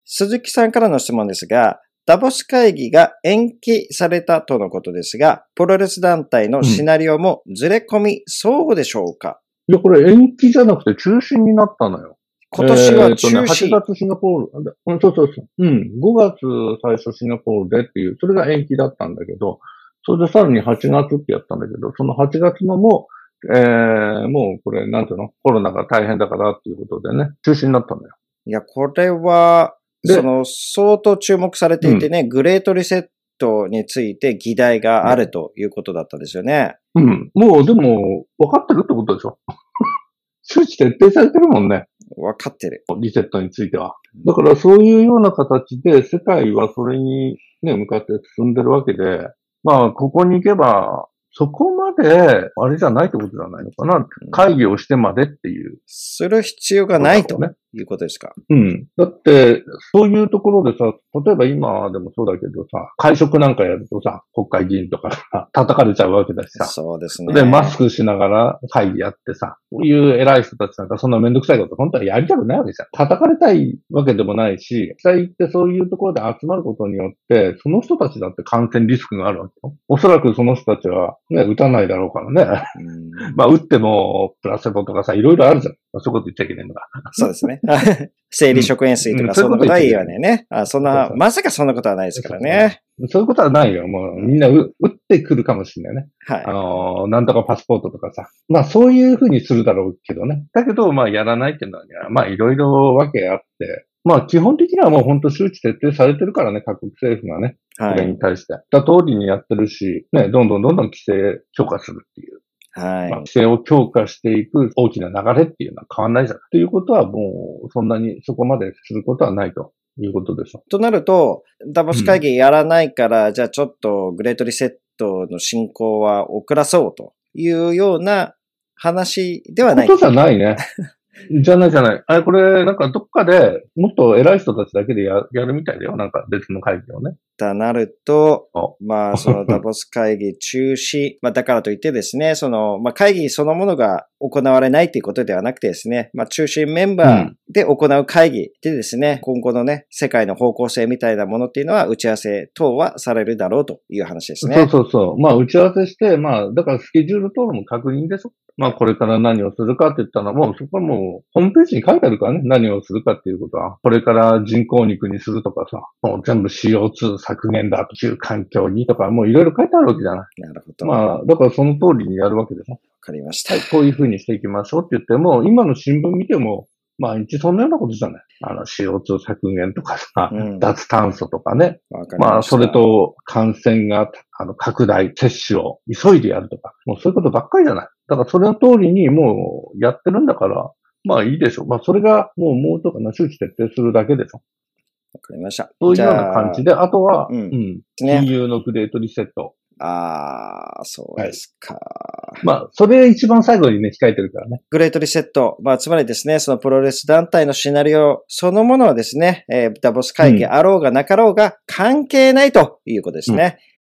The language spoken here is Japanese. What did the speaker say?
鈴木さんからの質問ですが、ダボス会議が延期されたとのことですが、プロレス団体のシナリオもずれ込みそうでしょうか？ いや、これ延期じゃなくて中止になったのよ。 今年は中止。 8月シンガポール、そうそうそう。5月最初シンガポールでっていう、それが延期だったんだけど、それでさらに8月ってやったんだけど、その8月のも、もうこれ、なんていうの？コロナが大変だからっていうことでね、中止になったんだよ。 いや、これは、相当注目されていてね、グレートリセットについて議題があるということだったですよね。 もう、でも、分かってるってことでしょ。周知徹底されてるもんね。 分かってる。 リセットについては。だからそういうような形で世界はそれにね、向かって進んでるわけで、まあ、ここに行けば、そこまで、あれじゃないってことじゃないのかな。会議をしてまでっていう。 する必要がないということですか。 だって、そういうところでさ、例えば今でもそうだけどさ、会食なんかやるとさ、国会議員とか叩かれちゃうわけだしさ。 そうですね。 で、マスクしながら会議やってさ、こういう偉い人たちなんかそんなめんどくさいこと本当はやりたくないわけじゃん。叩かれたいわけでもないし、実際行ってそういうところで集まることによって、その人たちだって感染リスクがあるわけよ。おそらくその人たちはね、打たないだろうからね。まあ、打ってもプラセボとかさ、いろいろあるじゃん。そういうこと言っちゃいけないのか。 そうですね。生理食塩水とかそんなことは言わね。まさかそんなことはないですからね。 そういうことはないよ。もうみんな打ってくるかもしれないね。 はい。 なんとかパスポートとかさ。まあそういうふうにするだろうけどね。だけど、まあやらないっていうのは、まあいろいろわけあって、まあ基本的にはもう本当周知徹底されてるからね、各国政府がね。それに対して。言った通りにやってるし、ね、どんどん規制強化するっていう。 はい。 規制を強化していく大きな流れっていうのは変わんないじゃん。ということはもうそんなにそこまですることはないということでしょ。 となると、ダボス会議やらないから、じゃあちょっとグレートリセットの進行は遅らそうというような話ではない。 ことじゃないね。じゃない。これ、なんかどっかでもっと偉い人たちだけでやるみたいだよ。なんか別の会議をね。 となると、まあ、そのダボス会議中止。まあ、だからといってですね、まあ、会議そのものが行われないということではなくてですね、まあ、中心メンバーで行う会議でですね、今後のね、世界の方向性みたいなものっていうのは打ち合わせ等はされるだろうという話ですね。 そう。まあ、打ち合わせして、まあ、だからスケジュール等も確認でしょ。まあ、これから何をするかって言ったのも、そこはもう、ホームページに書いてあるからね、何をするかっていうことは。これから人工肉にするとかさ、もう全部 CO2 削減だという環境にとか、もういろいろ書いてあるわけじゃない。 なるほど。 まあ、だからその通りにやるわけでしょ。わかりました。 はい、こういうふうにしていきましょうって言っても、今の新聞見ても、毎日そんなようなことじゃない。CO2 削減とかさ、脱炭素とかね。まあ、それと感染が、拡大、接種を急いでやるとか、もうそういうことばっかりじゃない。だからそれの通りにもうやってるんだから、まあいいでしょう。まあそれがもうとかな、周知徹底するだけでしょ。 わかりました。 そういうような感じで、あとは、 金融のグレートリセット。 そうですか。 はい、まあ、それ一番最後にね、控えてるからね。 グレートリセット。まあ、つまりですね、そのプロレス団体のシナリオそのものはですね、ダボス会議あろうがなかろうが関係ないということですね。